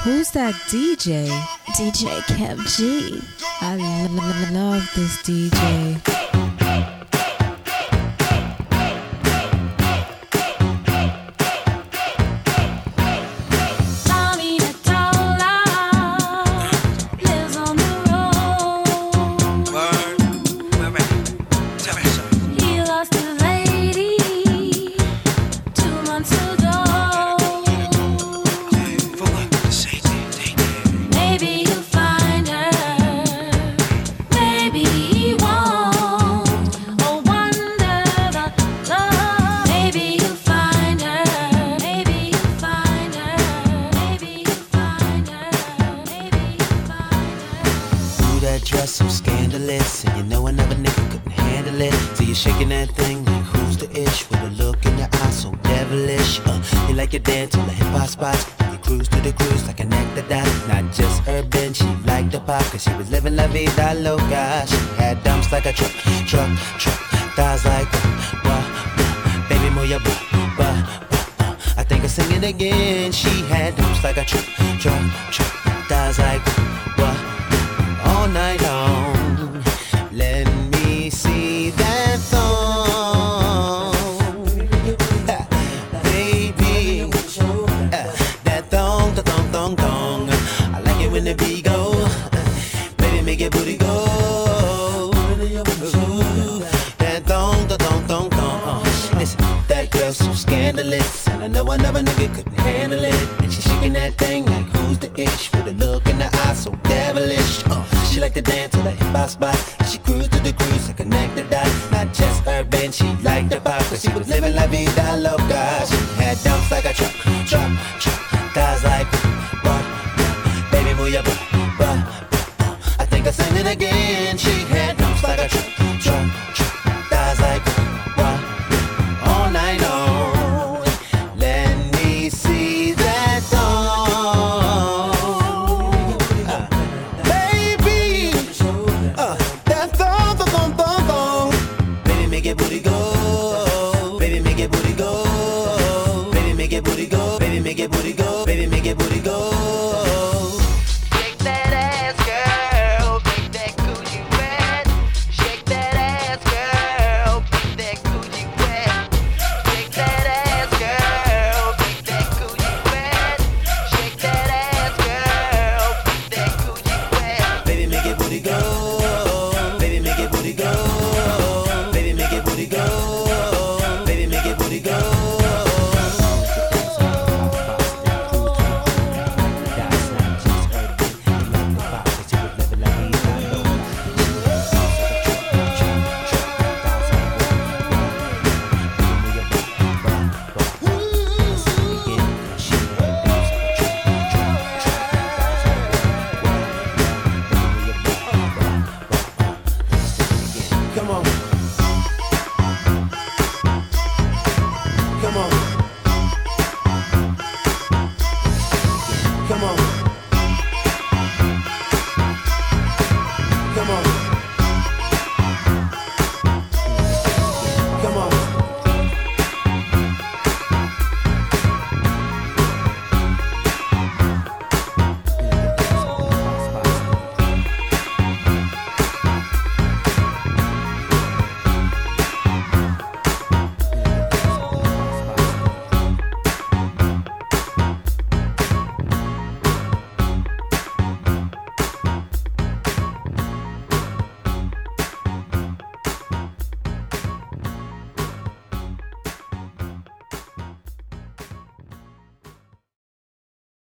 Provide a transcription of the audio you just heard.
Who's that DJ? DJ Kev G. I love this DJ. So scandalous, and you know another nigga couldn't handle it. So you're shaking that thing like who's the ish, with a look in your eyes so devilish. You like your dance on the hip hop spots, you cruise to the cruise like a nectar dot. Not just urban, she liked the pop, cause she was living la vida loca. She had dumps like a truck, thighs like baby move your I think I sing it again. She had dumps like a truck, thighs like all night long. Let me see that thong, baby. That thong. I like it when the beat go. Baby, make your booty go. Ooh, that thong. Listen, that girl's so scandalous, and I know another nigga couldn't handle it. And she shaking that thing like who's the ish, with a look in the eye so devilish. She like to dance on the hip-hop spot. She cruised to the cruise to connect the dots. Not just urban, she liked the pop, cause she was living la vida loca. She had dumps like a truck, thighs like baby move your butt. I think I sing it again. She had dumps like a truck, thighs like all night long. Let me see that thong. Baby, make your booty go. Baby, make your booty go. Baby, make your booty go.